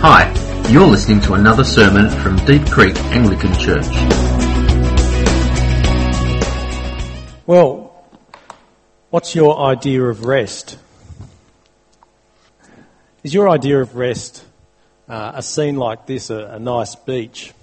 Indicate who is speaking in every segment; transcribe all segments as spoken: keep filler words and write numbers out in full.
Speaker 1: Hi, you're listening to another sermon from Deep Creek Anglican Church.
Speaker 2: Well, what's your idea of rest? Is your idea of rest uh, a scene like this, a, a nice beach?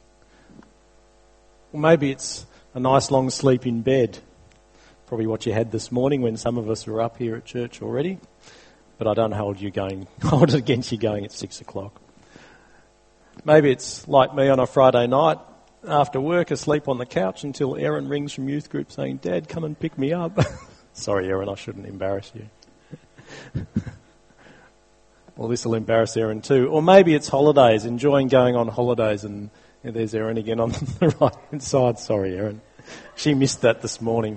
Speaker 2: Or maybe it's a nice long sleep in bed. Probably what you had this morning when some of us were up here at church already. But I don't hold you going, hold it against you going at six o'clock. Maybe it's like me on a Friday night, after work, asleep on the couch until Erin rings from youth group saying, "Dad, come and pick me up." Sorry, Erin, I shouldn't embarrass you. Well, this will embarrass Erin too. Or maybe it's holidays, enjoying going on holidays, and yeah, there's Erin again on the right-hand side. Sorry, Erin. She missed that this morning.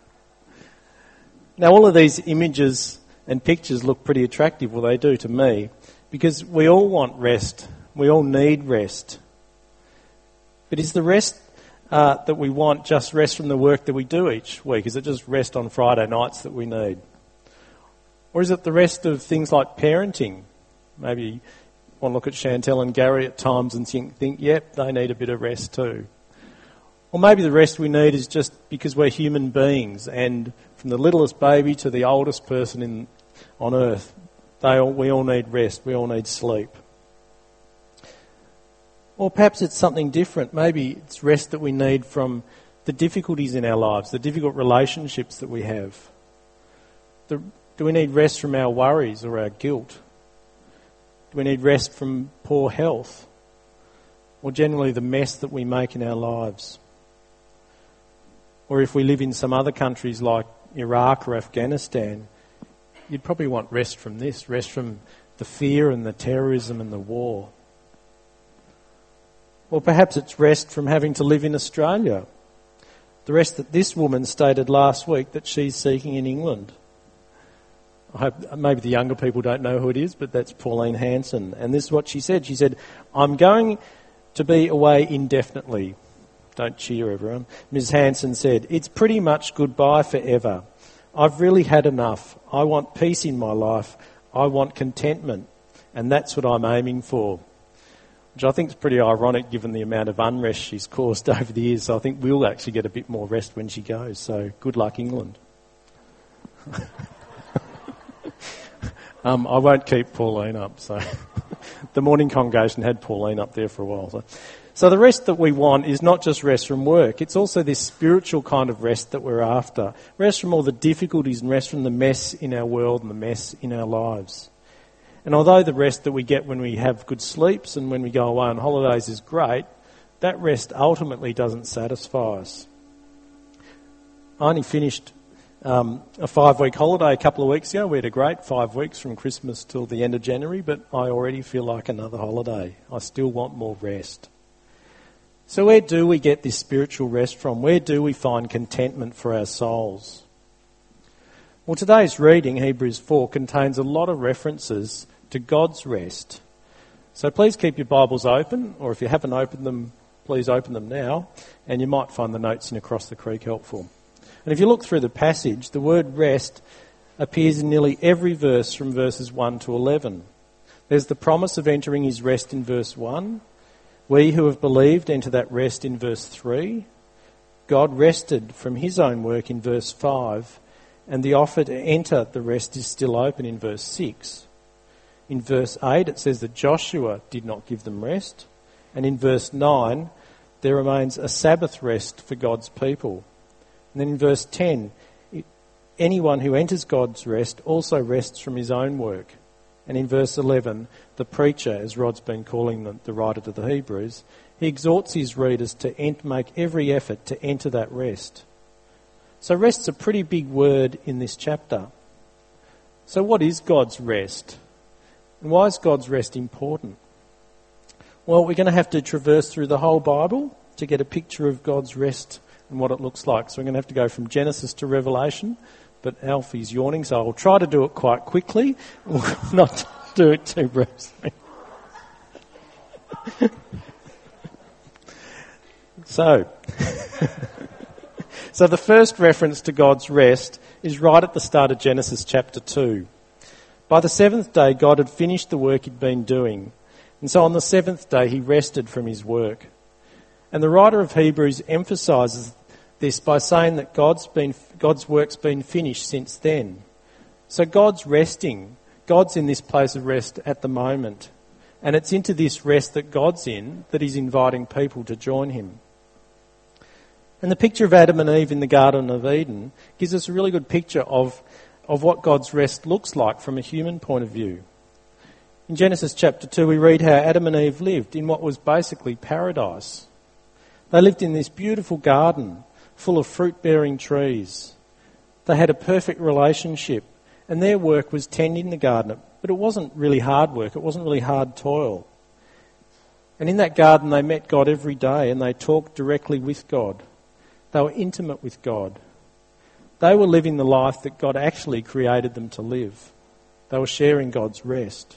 Speaker 2: Now, all of these images and pictures look pretty attractive, well they do to me, because we all want rest, we all need rest. But is the rest uh, that we want just rest from the work that we do each week? Is it just rest on Friday nights that we need? Or is it the rest of things like parenting? Maybe you want to look at Chantel and Gary at times and think, think, yep, they need a bit of rest too. Or maybe the rest we need is just because we're human beings, and from the littlest baby to the oldest person in on earth, they all, we all need rest, we all need sleep. Or perhaps it's something different. Maybe it's rest that we need from the difficulties in our lives, the difficult relationships that we have. The, do we need rest from our worries or our guilt? Do we need rest from poor health? Or generally the mess that we make in our lives? Or if we live in some other countries like Iraq or Afghanistan, you'd probably want rest from this, rest from the fear and the terrorism and the war. Or perhaps it's rest from having to live in Australia. The rest that this woman stated last week that she's seeking in England. I hope maybe the younger people don't know who it is, but that's Pauline Hanson. And this is what she said. She said, "I'm going to be away indefinitely." Don't cheer, everyone. Miz Hanson said, "It's pretty much goodbye forever. I've really had enough. I want peace in my life. I want contentment. And that's what I'm aiming for." Which I think is pretty ironic given the amount of unrest she's caused over the years. So I think we'll actually get a bit more rest when she goes. So good luck, England. um, I won't keep Pauline up. So the morning congregation had Pauline up there for a while. So. So the rest that we want is not just rest from work, it's also this spiritual kind of rest that we're after. Rest from all the difficulties and rest from the mess in our world and the mess in our lives. And although the rest that we get when we have good sleeps and when we go away on holidays is great, that rest ultimately doesn't satisfy us. I only finished um, a five-week holiday a couple of weeks ago. We had a great five weeks from Christmas till the end of January, but I already feel like another holiday. I still want more rest. So where do we get this spiritual rest from? Where do we find contentment for our souls? Well, today's reading, Hebrews four, contains a lot of references to God's rest. So please keep your Bibles open, or if you haven't opened them, please open them now, and you might find the notes in Across the Creek helpful. And if you look through the passage, the word rest appears in nearly every verse from verses one to eleven. There's the promise of entering his rest in verse one. We who have believed enter that rest in verse three. God rested from his own work in verse five. And the offer to enter the rest is still open in verse six. In verse eight it says that Joshua did not give them rest. And in verse nine there remains a Sabbath rest for God's people. And then in verse ten, anyone who enters God's rest also rests from his own work. And in verse eleven, the preacher, as Rod's been calling the, the writer to the Hebrews, he exhorts his readers to ent- make every effort to enter that rest. So rest's a pretty big word in this chapter. So what is God's rest? And why is God's rest important? Well, we're going to have to traverse through the whole Bible to get a picture of God's rest and what it looks like. So we're going to have to go from Genesis to Revelation. But Alfie's yawning, so I'll try to do it quite quickly, not do it too briefly. so, so the first reference to God's rest is right at the start of Genesis chapter two. By the seventh day, God had finished the work he'd been doing, And so on the seventh day he rested from his work. And the writer of Hebrews emphasises this by saying that God's been, God's work's been finished since then. So God's resting. God's in this place of rest at the moment. And it's into this rest that God's in that he's inviting people to join him. And the picture of Adam and Eve in the Garden of Eden gives us a really good picture of, of what God's rest looks like from a human point of view. In Genesis chapter two, we read how Adam and Eve lived in what was basically paradise. They lived in this beautiful garden full of fruit-bearing trees. They had a perfect relationship, and their work was tending the garden. But it wasn't really hard work. It wasn't really hard toil. And in that garden, they met God every day, and they talked directly with God. They were intimate with God. They were living the life that God actually created them to live. They were sharing God's rest.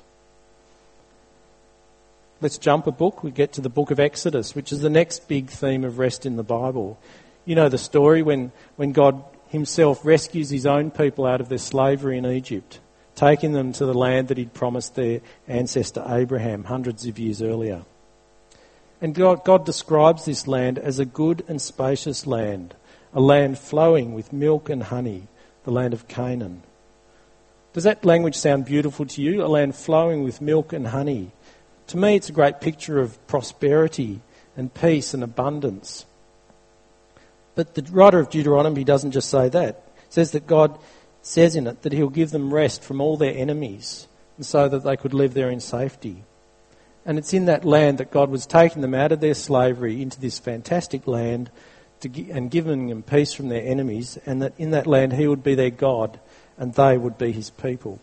Speaker 2: Let's jump a book. We get to the book of Exodus, which is the next big theme of rest in the Bible. You know the story when, when God himself rescues his own people out of their slavery in Egypt, taking them to the land that he'd promised their ancestor Abraham hundreds of years earlier. And God, God describes this land as a good and spacious land, a land flowing with milk and honey, the land of Canaan. Does that language sound beautiful to you? A land flowing with milk and honey. To me, it's a great picture of prosperity and peace and abundance. But the writer of Deuteronomy doesn't just say that. It says that God says in it that he'll give them rest from all their enemies, and so that they could live there in safety. And it's in that land that God was taking them out of their slavery into this fantastic land to gi- and giving them peace from their enemies, and that in that land he would be their God and they would be his people.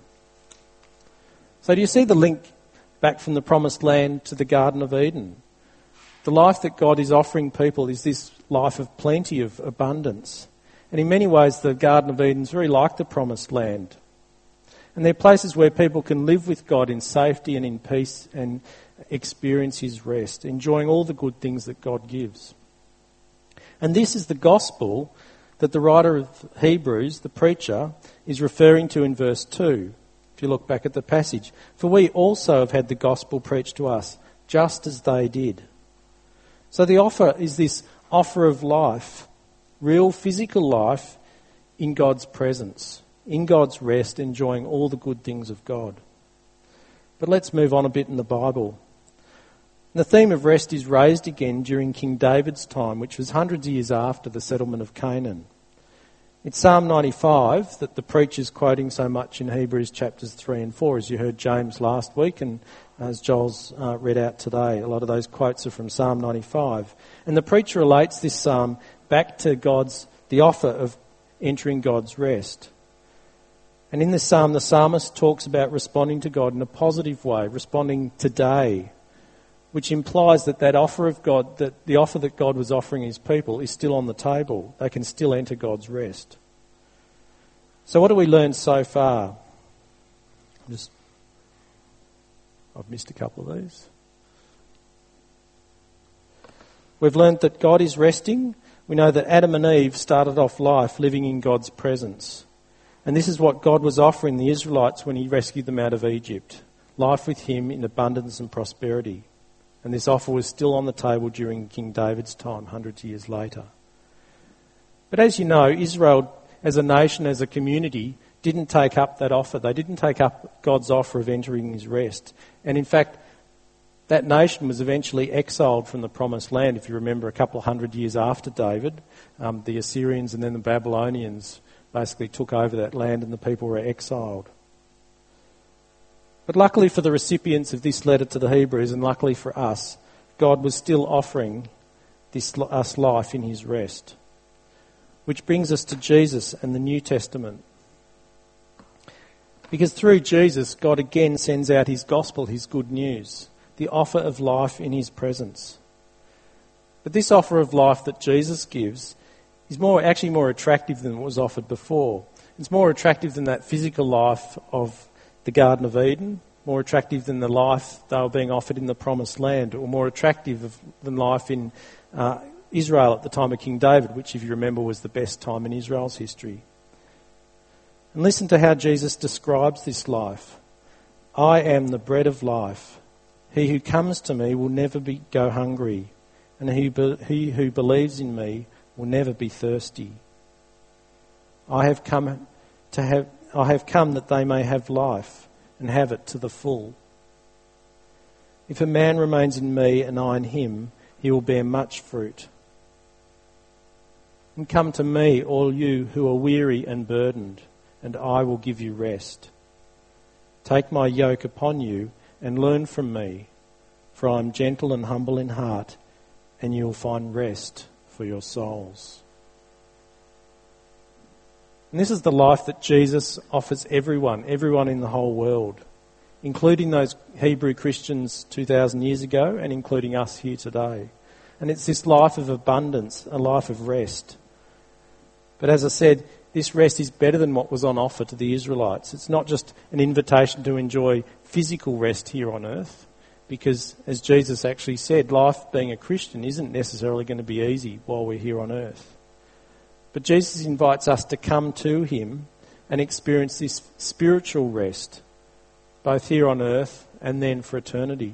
Speaker 2: So do you see the link back from the promised land to the Garden of Eden? The life that God is offering people is this life of plenty, of abundance. And in many ways the Garden of Eden is very like the promised land. And they're places where people can live with God in safety and in peace and experience his rest, enjoying all the good things that God gives. And this is the gospel that the writer of Hebrews, the preacher, is referring to in verse two. If you look back at the passage. For we also have had the gospel preached to us, just as they did. So the offer is this offer of life, real physical life in God's presence, in God's rest, enjoying all the good things of God. But let's move on a bit in the Bible. The theme of rest is raised again during King David's time, which was hundreds of years after the settlement of Canaan. It's Psalm ninety-five that the preacher's quoting so much in Hebrews chapters three and four, as you heard James last week and as Joel's uh, read out today. A lot of those quotes are from Psalm ninety-five. And the preacher relates this psalm back to God's, the offer of entering God's rest. And in this psalm, the psalmist talks about responding to God in a positive way, responding today, which implies that that offer of God, that the offer that God was offering his people is still on the table. They can still enter God's rest. So what do we learn so far? Just, I've missed a couple of these. We've learned that God is resting. We know that Adam and Eve started off life living in God's presence. And this is what God was offering the Israelites when he rescued them out of Egypt. Life with him in abundance and prosperity. And this offer was still on the table during King David's time, hundreds of years later. But as you know, Israel, as a nation, as a community, didn't take up that offer. They didn't take up God's offer of entering his rest. And in fact, that nation was eventually exiled from the promised land. If you remember, a couple of hundred years after David, um, the Assyrians and then the Babylonians basically took over that land and the people were exiled. But luckily for the recipients of this letter to the Hebrews, and luckily for us, God was still offering this, us life in his rest. Which brings us to Jesus and the New Testament. Because through Jesus, God again sends out his gospel, his good news, the offer of life in his presence. But this offer of life that Jesus gives is more actually more attractive than what was offered before. It's more attractive than that physical life of the Garden of Eden, more attractive than the life they were being offered in the Promised Land, or more attractive than life in uh, Israel at the time of King David, which, if you remember, was the best time in Israel's history. And listen to how Jesus describes this life. I am the bread of life. He who comes to me will never be, go hungry, and he, be, he who believes in me will never be thirsty. I have come to have I have come that they may have life and have it to the full. If a man remains in me and I in him, he will bear much fruit. And come to me, all you who are weary and burdened, and I will give you rest. Take my yoke upon you and learn from me, for I am gentle and humble in heart, and you will find rest for your souls. And this is the life that Jesus offers everyone, everyone in the whole world, including those Hebrew Christians two thousand years ago and including us here today. And it's this life of abundance, a life of rest. But as I said, this rest is better than what was on offer to the Israelites. It's not just an invitation to enjoy physical rest here on earth, because as Jesus actually said, life being a Christian isn't necessarily going to be easy while we're here on earth. But Jesus invites us to come to him and experience this spiritual rest, both here on earth and then for eternity.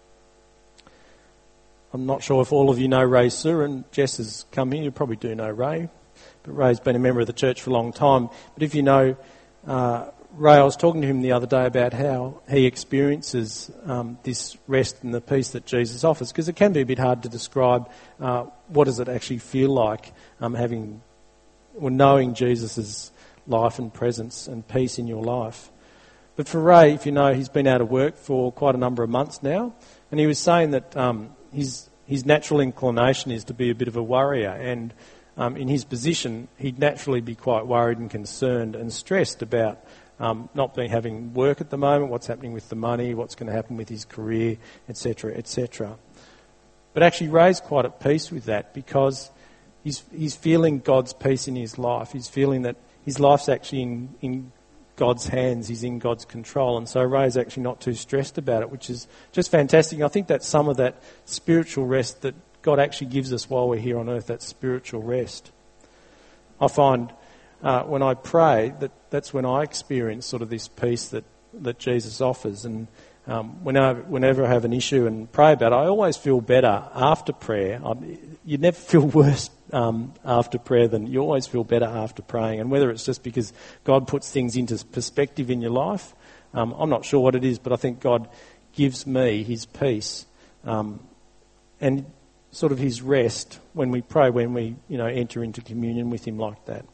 Speaker 2: I'm not sure if all of you know Ray Surin. Jess has come here. You probably do know Ray. But Ray's been a member of the church for a long time. But if you know uh, Ray, I was talking to him the other day about how he experiences um, this rest and the peace that Jesus offers, because it can be a bit hard to describe uh, what does it actually feel like um, having or knowing Jesus' life and presence and peace in your life. But for Ray, if you know, he's been out of work for quite a number of months now, and he was saying that um, his his natural inclination is to be a bit of a worrier, and um, in his position, he'd naturally be quite worried and concerned and stressed about um, not being having work at the moment, what's happening with the money, what's going to happen with his career, et cetera, et cetera. But actually, Ray's quite at peace with that, because he's he's feeling God's peace in his life. He's feeling that his life's actually in, in God's hands. He's in God's control. And so Ray's actually not too stressed about it, which is just fantastic. I think that's some of that spiritual rest that God actually gives us while we're here on earth, that spiritual rest. I find uh, when I pray that that's when I experience sort of this peace that, that Jesus offers. And um, whenever, whenever I have an issue and pray about it, I always feel better after prayer. I, you never feel worse um, after prayer than you always feel better after praying. And whether it's just because God puts things into perspective in your life, um, I'm not sure what it is, but I think God gives me his peace um, and sort of his rest when we pray, when we, you know, enter into communion with him like that.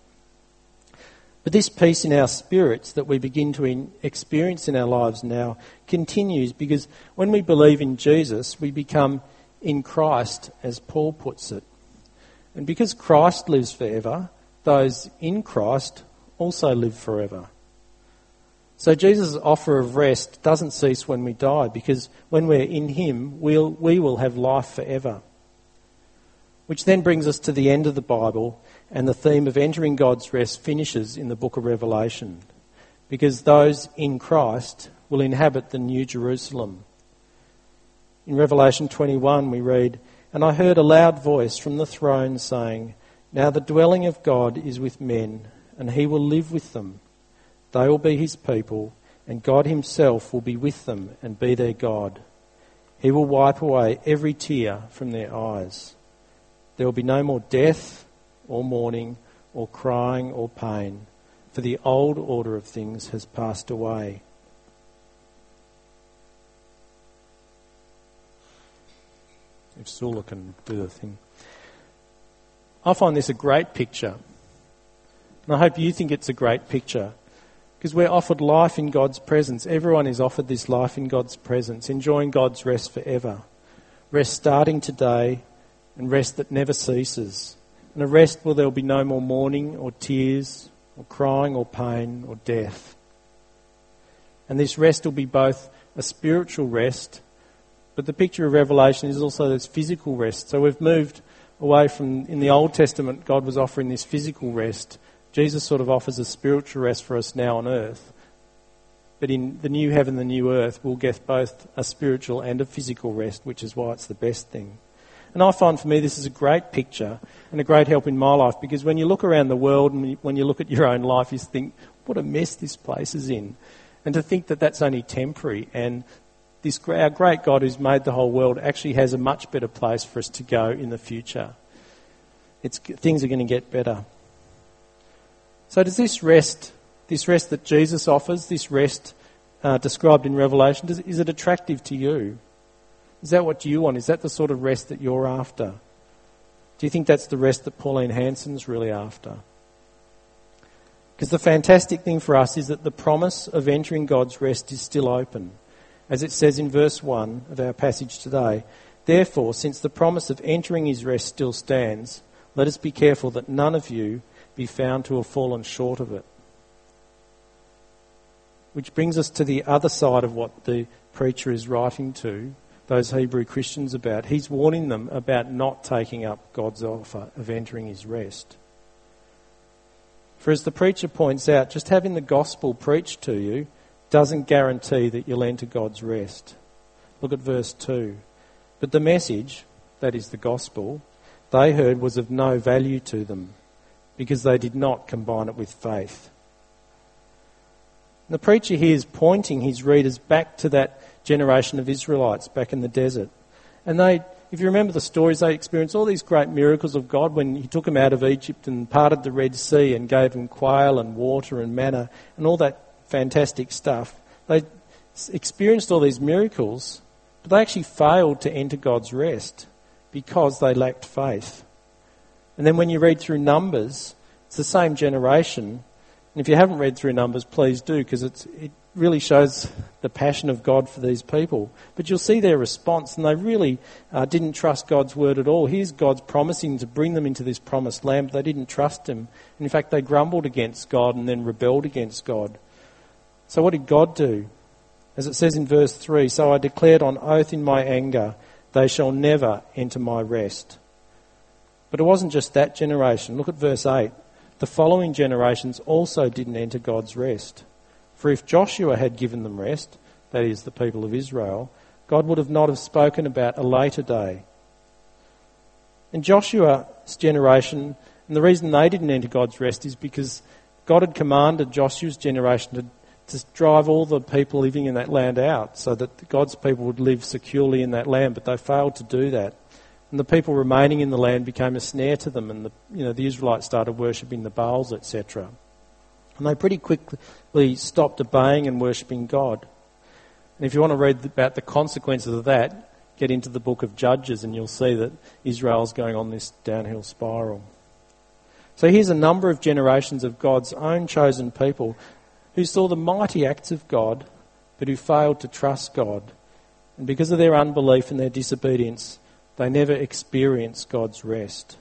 Speaker 2: But this peace in our spirits that we begin to in experience in our lives now continues, because when we believe in Jesus, we become in Christ, as Paul puts it. And because Christ lives forever, those in Christ also live forever. So Jesus' offer of rest doesn't cease when we die, because when we're in him, we'll, we will have life forever. Which then brings us to the end of the Bible, and the theme of entering God's rest finishes in the book of Revelation, because those in Christ will inhabit the New Jerusalem. In Revelation twenty-one we read, "And I heard a loud voice from the throne saying, 'Now the dwelling of God is with men, and he will live with them. They will be his people, and God himself will be with them and be their God. He will wipe away every tear from their eyes. There will be no more death or mourning or crying or pain, for the old order of things has passed away.'" If Sula can do the thing. I find this a great picture. And I hope you think it's a great picture, because we're offered life in God's presence. Everyone is offered this life in God's presence, enjoying God's rest forever. Rest starting today, and rest that never ceases. And a rest where there will be no more mourning or tears or crying or pain or death. And this rest will be both a spiritual rest, but the picture of Revelation is also this physical rest. So we've moved away from, in the Old Testament, God was offering this physical rest. Jesus sort of offers a spiritual rest for us now on earth. But in the new heaven, the new earth, we'll get both a spiritual and a physical rest, which is why it's the best thing. And I find for me this is a great picture and a great help in my life, because when you look around the world and when you look at your own life, you think, what a mess this place is in. And to think that that's only temporary, and this our great God who's made the whole world actually has a much better place for us to go in the future. It's, things are going to get better. So does this rest, this rest that Jesus offers, this rest uh, described in Revelation, does, is it attractive to you? Is that what you want? Is that the sort of rest that you're after? Do you think that's the rest that Pauline Hanson's really after? Because the fantastic thing for us is that the promise of entering God's rest is still open. As it says in verse one of our passage today, therefore, since the promise of entering his rest still stands, let us be careful that none of you be found to have fallen short of it. Which brings us to the other side of what the preacher is writing to those Hebrew Christians about. He's warning them about not taking up God's offer of entering his rest. For as the preacher points out, just having the gospel preached to you doesn't guarantee that you'll enter God's rest. Look at verse two. But the message, that is the gospel, they heard was of no value to them because they did not combine it with faith. The preacher here is pointing his readers back to that generation of Israelites back in the desert. And they, if you remember the stories, they experienced all these great miracles of God when he took them out of Egypt and parted the Red Sea and gave them quail and water and manna and all that fantastic stuff. They experienced all these miracles, but they actually failed to enter God's rest because they lacked faith. And then when you read through Numbers, it's the same generation. And if you haven't read through Numbers, please do, because it's it really shows the passion of God for these people. But you'll see their response, and they really uh, didn't trust God's word at all. Here's God's promising to bring them into this promised land, but they didn't trust him. And in fact, they grumbled against God and then rebelled against God. So what did God do? As it says in verse three, so I declared on oath in my anger, they shall never enter my rest. But it wasn't just that generation. Look at verse eight. The following generations also didn't enter God's rest. For if Joshua had given them rest, that is, the people of Israel, God would have not have spoken about a later day. And Joshua's generation, and the reason they didn't enter God's rest is because God had commanded Joshua's generation to, to drive all the people living in that land out so that God's people would live securely in that land, but they failed to do that. And the people remaining in the land became a snare to them, and the, you know, the Israelites started worshipping the Baals, et cetera. And they pretty quickly stopped obeying and worshipping God. And if you want to read about the consequences of that, get into the book of Judges and you'll see that Israel's going on this downhill spiral. So here's a number of generations of God's own chosen people who saw the mighty acts of God, but who failed to trust God. And because of their unbelief and their disobedience, they never experienced God's rest.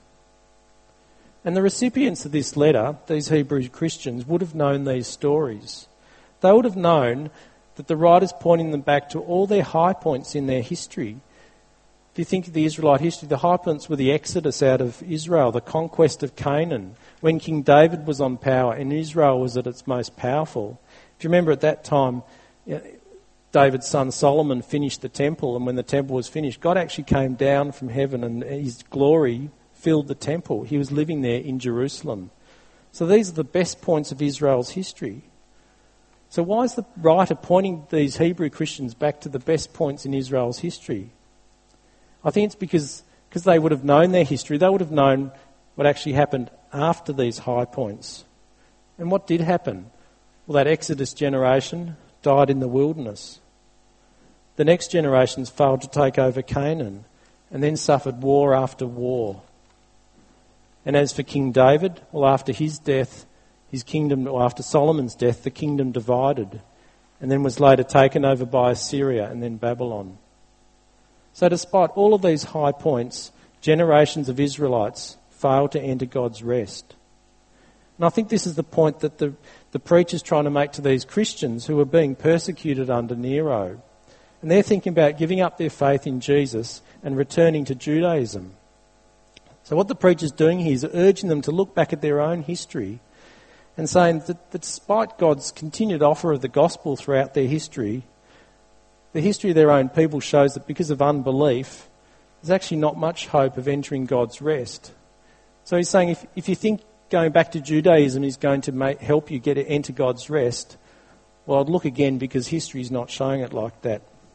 Speaker 2: And the recipients of this letter, these Hebrew Christians, would have known these stories. They would have known that the writer's pointing them back to all their high points in their history. If you think of the Israelite history, the high points were the exodus out of Israel, the conquest of Canaan, when King David was on power and Israel was at its most powerful. If you remember at that time, David's son Solomon finished the temple, and when the temple was finished, God actually came down from heaven and his glory filled the temple. He was living there in Jerusalem. So these are the best points of Israel's history. So why is the writer pointing these Hebrew Christians back to the best points in Israel's history? I think it's because, because they would have known their history. They would have known what actually happened after these high points. And what did happen? Well, that Exodus generation died in the wilderness. The next generations failed to take over Canaan and then suffered war after war. And as for King David, well, after his death, his kingdom, or after Solomon's death, the kingdom divided and then was later taken over by Assyria and then Babylon. So despite all of these high points, generations of Israelites failed to enter God's rest. And I think this is the point that the, the preacher's trying to make to these Christians who are being persecuted under Nero. And they're thinking about giving up their faith in Jesus and returning to Judaism. So what the preacher's doing here is urging them to look back at their own history and saying that, that despite God's continued offer of the gospel throughout their history, the history of their own people shows that because of unbelief, there's actually not much hope of entering God's rest. So he's saying if, if you think going back to Judaism is going to make, help you get enter God's rest, well, I'd look again because history's not showing it like that.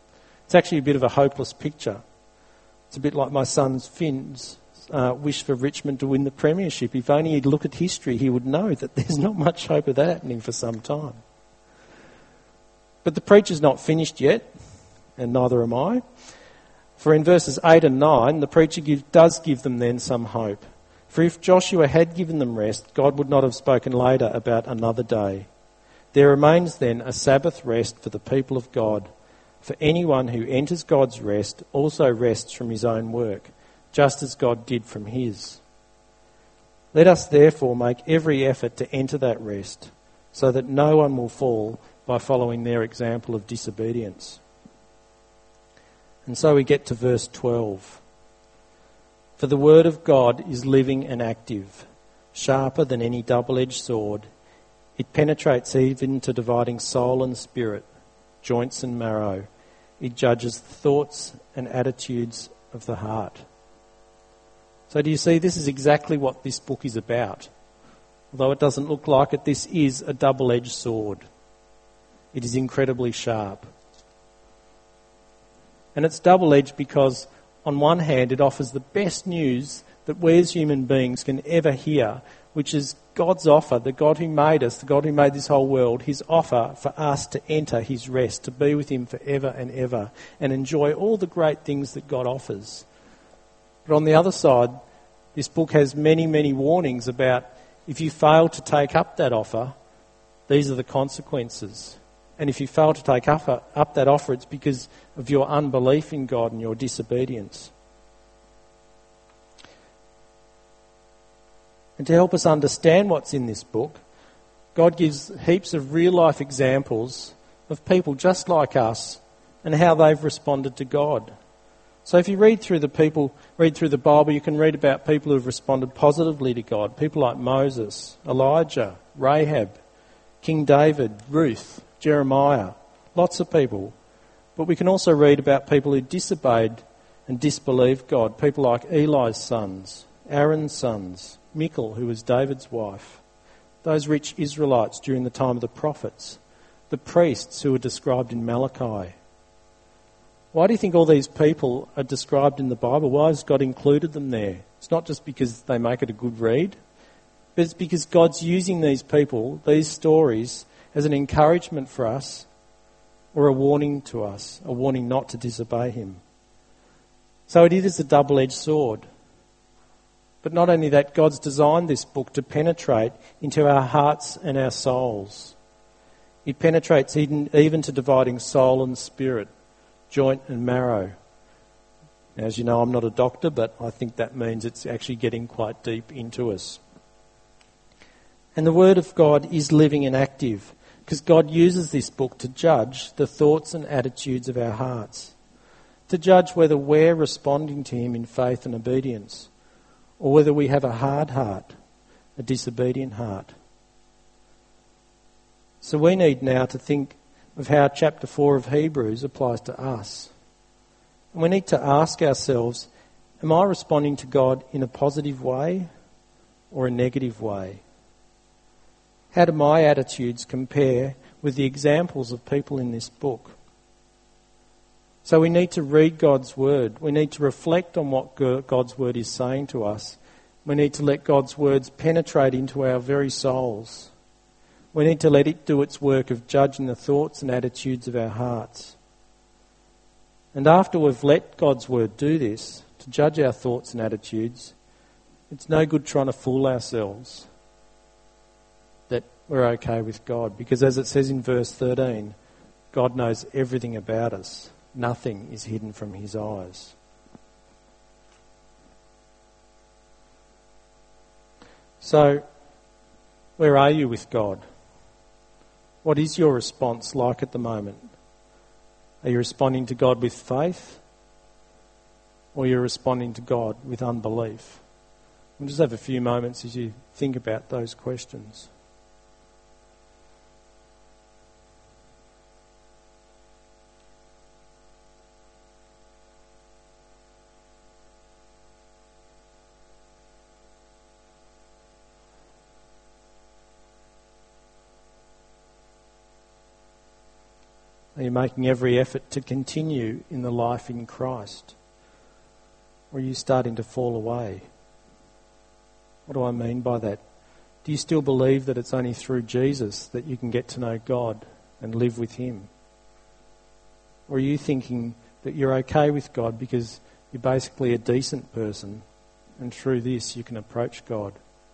Speaker 2: It's actually a bit of a hopeless picture. It's a bit like my son's Finn's uh, wish for Richmond to win the premiership. If only he'd look at history, he would know that there's not much hope of that happening for some time. But the preacher's not finished yet, and neither am I. For in verses eight and nine, the preacher give, does give them then some hope. For if Joshua had given them rest, God would not have spoken later about another day. There remains then a Sabbath rest for the people of God. For anyone who enters God's rest also rests from his own work, just as God did from his. Let us therefore make every effort to enter that rest, so that no one will fall by following their example of disobedience. And so we get to verse twelve. For the word of God is living and active, sharper than any double-edged sword. It penetrates even to dividing soul and spirit, joints and marrow. It judges the thoughts and attitudes of the heart. So do you see, this is exactly what this book is about. Although it doesn't look like it, this is a double-edged sword. It is incredibly sharp. And it's double-edged because, on one hand, it offers the best news that we as human beings can ever hear, which is God's offer, the God who made us, the God who made this whole world, his offer for us to enter his rest, to be with him forever and ever, and enjoy all the great things that God offers. But on the other side, this book has many, many warnings about if you fail to take up that offer, these are the consequences. And if you fail to take up, up that offer, it's because of your unbelief in God and your disobedience. And to help us understand what's in this book, God gives heaps of real-life examples of people just like us and how they've responded to God. So if you read through the people, read through the Bible, you can read about people who've responded positively to God. People like Moses, Elijah, Rahab, King David, Ruth, Jeremiah, lots of people. But we can also read about people who disobeyed and disbelieved God. People like Eli's sons, Aaron's sons, Michal, who was David's wife, those rich Israelites during the time of the prophets, the priests who are described in Malachi. Why do you think all these people are described in the Bible? Why has God included them there? It's not just because they make it a good read, but it's because God's using these people, these stories, as an encouragement for us or a warning to us, a warning not to disobey him. So it is a double-edged sword. But not only that, God's designed this book to penetrate into our hearts and our souls. It penetrates even, even to dividing soul and spirit, joint and marrow. As you know, I'm not a doctor, but I think that means it's actually getting quite deep into us. And the Word of God is living and active, because God uses this book to judge the thoughts and attitudes of our hearts, to judge whether we're responding to him in faith and obedience, or whether we have a hard heart, a disobedient heart. So we need now to think of how chapter four of Hebrews applies to us. And we need to ask ourselves, am I responding to God in a positive way or a negative way? How do my attitudes compare with the examples of people in this book? So we need to read God's word. We need to reflect on what God's word is saying to us. We need to let God's words penetrate into our very souls. We need to let it do its work of judging the thoughts and attitudes of our hearts. And after we've let God's word do this, to judge our thoughts and attitudes, it's no good trying to fool ourselves that we're okay with God. Because as it says in verse thirteen, God knows everything about us. Nothing is hidden from his eyes. So, where are you with God? What is your response like at the moment? Are you responding to God with faith? Or are you responding to God with unbelief? We'll just have a few moments as you think about those questions. Are you making every effort to continue in the life in Christ? Or are you starting to fall away? What do I mean by that? Do you still believe that it's only through Jesus that you can get to know God and live with him? Or are you thinking that you're okay with God because you're basically a decent person and through this you can approach God?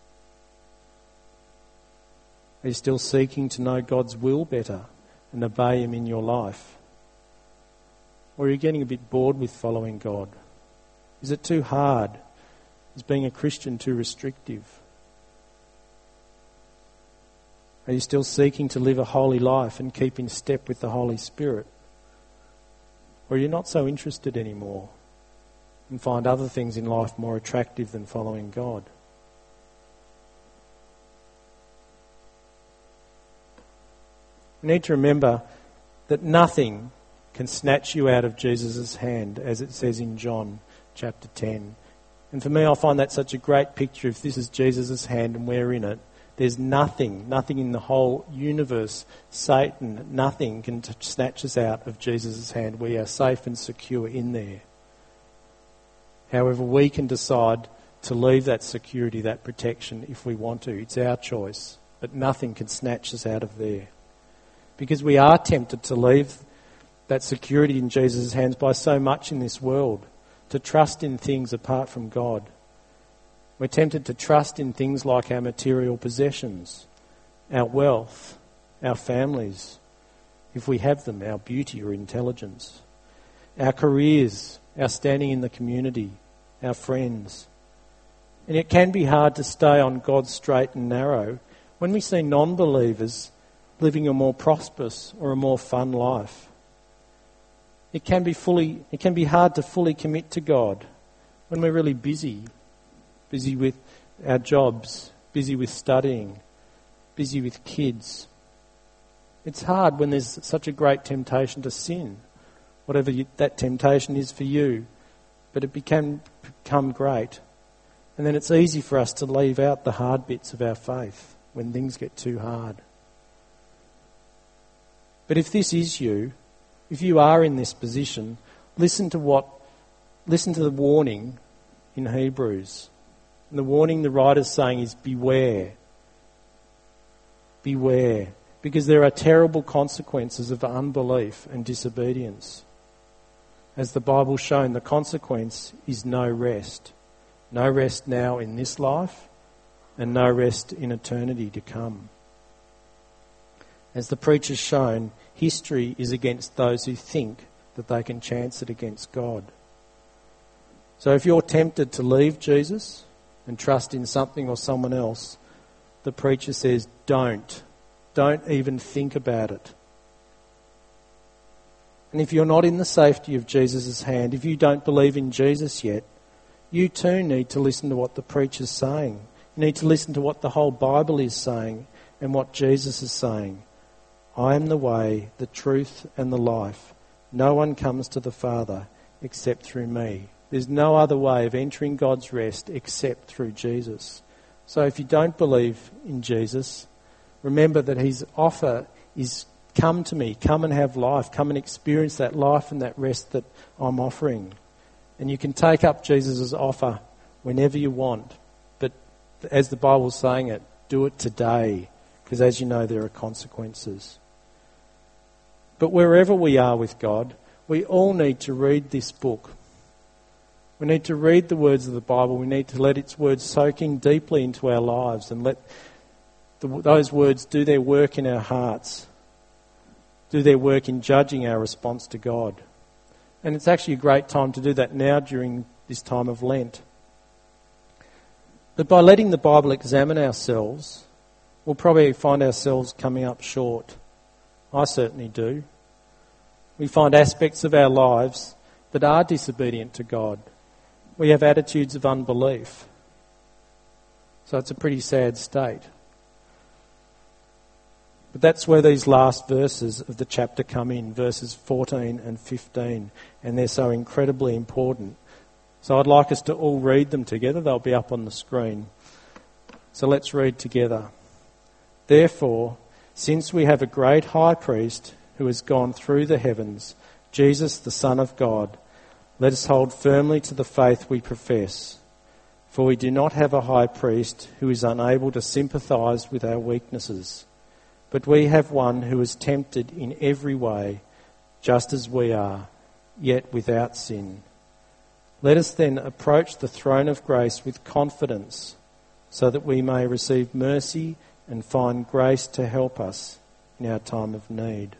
Speaker 2: Are you still seeking to know God's will better and obey him in your life? Or are you getting a bit bored with following God? Is it too hard? Is being a Christian too restrictive? Are you still seeking to live a holy life and keep in step with the Holy Spirit? Or are you not so interested anymore and find other things in life more attractive than following God? We need to remember that nothing can snatch you out of Jesus' hand, as it says in John chapter ten. And for me, I find that such a great picture. If this is Jesus' hand and we're in it, there's nothing, nothing in the whole universe, Satan, nothing can t- snatch us out of Jesus' hand. We are safe and secure in there. However, we can decide to leave that security, that protection, if we want to. It's our choice. But nothing can snatch us out of there. Because we are tempted to leave that security in Jesus' hands by so much in this world, to trust in things apart from God. We're tempted to trust in things like our material possessions, our wealth, our families, if we have them, our beauty or intelligence, our careers, our standing in the community, our friends. And it can be hard to stay on God's straight and narrow when we see non-believers living a more prosperous or a more fun life. It can be fully, it can be hard to fully commit to God when we're really busy, busy with our jobs, busy with studying, busy with kids. It's hard when there's such a great temptation to sin, whatever you, that temptation is for you, but it can become great. And then it's easy for us to leave out the hard bits of our faith when things get too hard. But if this is you, if you are in this position, listen to what, listen to the warning in Hebrews. And the warning the writer's saying is beware. Beware. Because there are terrible consequences of unbelief and disobedience. As the Bible's shown, the consequence is no rest. No rest now in this life and no rest in eternity to come. As the preacher's shown, history is against those who think that they can chance it against God. So if you're tempted to leave Jesus and trust in something or someone else, the preacher says, don't. Don't even think about it. And if you're not in the safety of Jesus' hand, if you don't believe in Jesus yet, you too need to listen to what the preacher's saying. You need to listen to what the whole Bible is saying and what Jesus is saying. I am the way, the truth and the life. No one comes to the Father except through me. There's no other way of entering God's rest except through Jesus. So if you don't believe in Jesus, remember that his offer is come to me, come and have life, come and experience that life and that rest that I'm offering. And you can take up Jesus' offer whenever you want. But as the Bible's saying it, do it today, because as you know, there are consequences. But wherever we are with God, we all need to read this book. We need to read the words of the Bible. We need to let its words soak in deeply into our lives and let the, those words do their work in our hearts, do their work in judging our response to God. And it's actually a great time to do that now during this time of Lent. But by letting the Bible examine ourselves, we'll probably find ourselves coming up short. I certainly do. We find aspects of our lives that are disobedient to God. We have attitudes of unbelief. So it's a pretty sad state. But that's where these last verses of the chapter come in, verses fourteen and fifteen, and they're so incredibly important. So I'd like us to all read them together. They'll be up on the screen. So let's read together. Therefore, since we have a great high priest who has gone through the heavens, Jesus, the Son of God, let us hold firmly to the faith we profess. For we do not have a high priest who is unable to sympathise with our weaknesses, but we have one who is tempted in every way, just as we are, yet without sin. Let us then approach the throne of grace with confidence, so that we may receive mercy and find grace to help us in our time of need.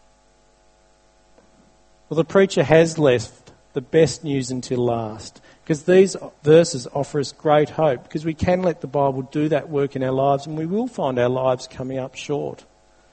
Speaker 2: Well, the preacher has left the best news until last, because these verses offer us great hope, because we can let the Bible do that work in our lives, and we will find our lives coming up short.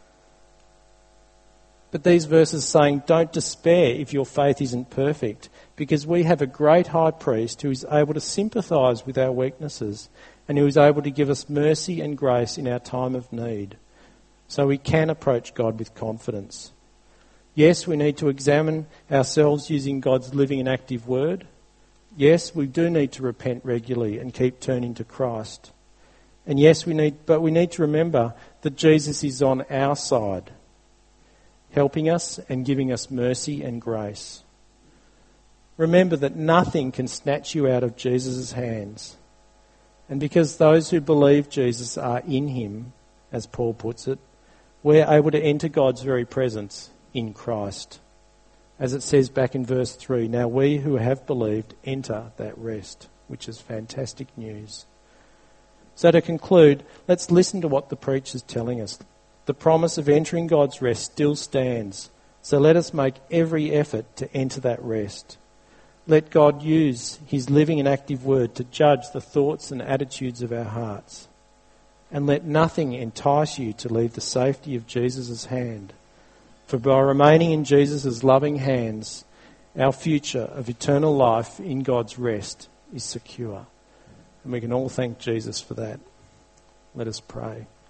Speaker 2: But these verses saying, don't despair if your faith isn't perfect, because we have a great high priest who is able to sympathise with our weaknesses and who is able to give us mercy and grace in our time of need. So we can approach God with confidence. Yes, we need to examine ourselves using God's living and active word. Yes, we do need to repent regularly and keep turning to Christ. And yes, we need, but we need to remember that Jesus is on our side, helping us and giving us mercy and grace. Remember that nothing can snatch you out of Jesus' hands. And because those who believe Jesus are in him, as Paul puts it, we're able to enter God's very presence in Christ. As it says back in verse three, now we who have believed enter that rest, which is fantastic news. So to conclude, let's listen to what the preacher's telling us. The promise of entering God's rest still stands, so let us make every effort to enter that rest. Let God use his living and active word to judge the thoughts and attitudes of our hearts. And let nothing entice you to leave the safety of Jesus' hand. For by remaining in Jesus' loving hands, our future of eternal life in God's rest is secure. And we can all thank Jesus for that. Let us pray.